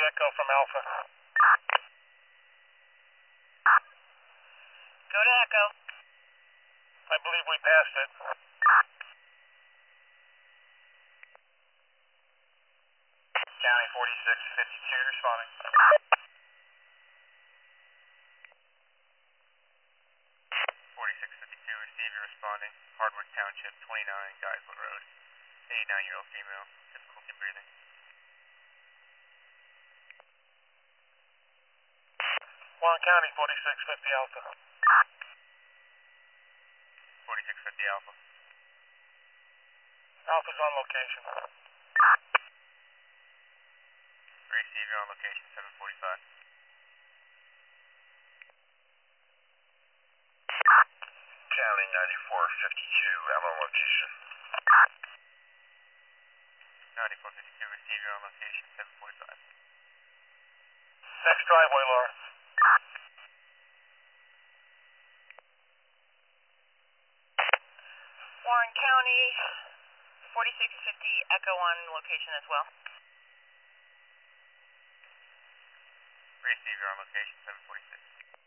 Echo from Alpha. Go to Echo. I believe we passed it. County 4652 responding. 4652 receiver responding. Hardwood Township, 29 Geisel Road. 89-year-old female, difficulty breathing. Warren County 4650 Alpha. 4650 Alpha. Alpha's on location. Receiver on location 745. County 9452, I'm on location. 9452 receiver on location 745. Next driveway, Laura. Warren County, 4650 Echo on location as well. Receiver on location 746.